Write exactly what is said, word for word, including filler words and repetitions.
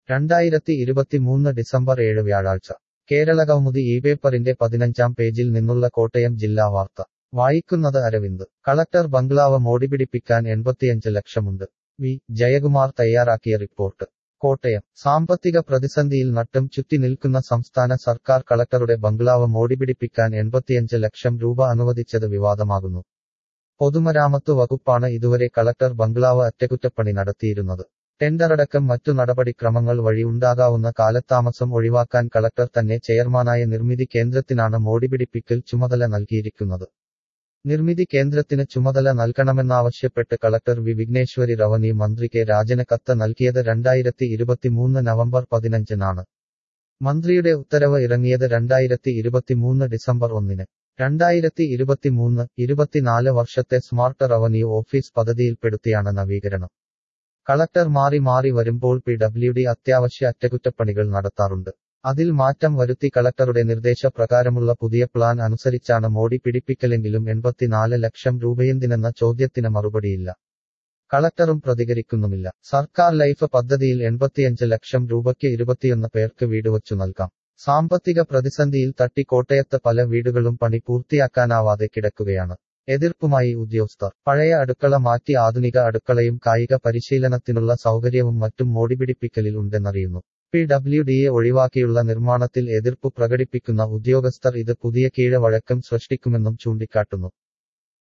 രണ്ടായിരത്തി ഇരുപത്തിമൂന്ന് ഡിസംബർ ഏഴ് വ്യാഴാഴ്ച കേരളകൗമുദി ഈ പേപ്പറിന്റെ പതിനഞ്ചാം പേജിൽ നിന്നുള്ള കോട്ടയം ജില്ലാ വാർത്ത വായിക്കുന്നത് അരവിന്ദ്. കളക്ടർ ബംഗ്ലാവ് മോടിപിടിപ്പിക്കാൻ എൺപത്തിയഞ്ച് ലക്ഷമുണ്ട്. വി ജയകുമാർ തയ്യാറാക്കിയ റിപ്പോർട്ട്. കോട്ടയം. സാമ്പത്തിക പ്രതിസന്ധിയിൽ നട്ടും ചുറ്റി നിൽക്കുന്ന സംസ്ഥാന സർക്കാർ കളക്ടറുടെ ബംഗ്ലാവ് മോടിപിടിപ്പിക്കാൻ എൺപത്തിയഞ്ച് ലക്ഷം രൂപ അനുവദിച്ചത് വിവാദമാകുന്നു. പൊതുമരാമത്ത് വകുപ്പാണ് ഇതുവരെ കളക്ടർ ബംഗ്ലാവ് അറ്റകുറ്റപ്പണി നടത്തിയിരുന്നത്. ടെൻഡറടക്കം മറ്റു നടപടിക്രമങ്ങൾ വഴി ഉണ്ടാകാവുന്ന കാലതാമസം ഒഴിവാക്കാൻ കളക്ടർ തന്നെ ചെയർമാനായ നിർമ്മിതി കേന്ദ്രത്തിനാണ് മോടിപിടിപ്പിക്കൽ ചുമതല നൽകിയിരിക്കുന്നത്. നിർമ്മിതി കേന്ദ്രത്തിന് ചുമതല നൽകണമെന്നാവശ്യപ്പെട്ട് കളക്ടർ വി വിഘ്നേശ്വരി റവന്യൂ മന്ത്രി കെ രാജന് കത്ത് നൽകിയത് രണ്ടായിരത്തി ഇരുപത്തിമൂന്ന് നവംബർ പതിനഞ്ചിനാണ്. മന്ത്രിയുടെ ഉത്തരവ് ഇറങ്ങിയത് രണ്ടായിരത്തി ഇരുപത്തിമൂന്ന് ഡിസംബർ ഒന്നിന്. രണ്ടായിരത്തി ഇരുപത്തിമൂന്ന് ഇരുപത്തിനാല് വർഷത്തെ സ്മാർട്ട് റവന്യൂ ഓഫീസ് പദ്ധതിയിൽപ്പെടുത്തിയാണ് നവീകരണം. കളക്ടർ മാറി മാറി വരുമ്പോൾ പി ഡബ്ല്യു ഡി അത്യാവശ്യ അറ്റകുറ്റപ്പണികൾ നടത്താറുണ്ട്. അതിൽ മാറ്റം വരുത്തി കളക്ടറുടെ നിർദ്ദേശപ്രകാരമുള്ള പുതിയ പ്ലാൻ അനുസരിച്ചാണ് മോടി പിടിപ്പിക്കലെങ്കിലും എൺപത്തിനാല് ലക്ഷം രൂപയെന്തിനെന്ന ചോദ്യത്തിന് മറുപടിയില്ല. കളക്ടറും പ്രതികരിക്കുന്നുമില്ല. സർക്കാർ ലൈഫ് പദ്ധതിയിൽ എൺപത്തിയഞ്ച് ലക്ഷം രൂപയ്ക്ക് ഇരുപത്തിയൊന്ന് പേർക്ക് വീട് വച്ചു നൽകാം. സാമ്പത്തിക പ്രതിസന്ധിയിൽ തട്ടി കോട്ടയത്ത് പല വീടുകളും പണി പൂർത്തിയാക്കാനാവാതെ കിടക്കുകയാണ്. എതിർപ്പുമായി ഉദ്യോഗസ്ഥർ. പഴയ അടുക്കള മാറ്റി ആധുനിക അടുക്കളയും കായിക പരിശീലനത്തിനുള്ള സൗകര്യവും മറ്റും മോടിപിടിപ്പിക്കലിൽ ഉണ്ടെന്നറിയുന്നു. പി ഡബ്ല്യു ഡിയെ ഒഴിവാക്കിയുള്ള നിർമ്മാണത്തിൽ എതിർപ്പു പ്രകടിപ്പിക്കുന്ന ഉദ്യോഗസ്ഥർ ഇത് പുതിയ കീഴ്വഴക്കം സൃഷ്ടിക്കുമെന്നും ചൂണ്ടിക്കാട്ടുന്നു.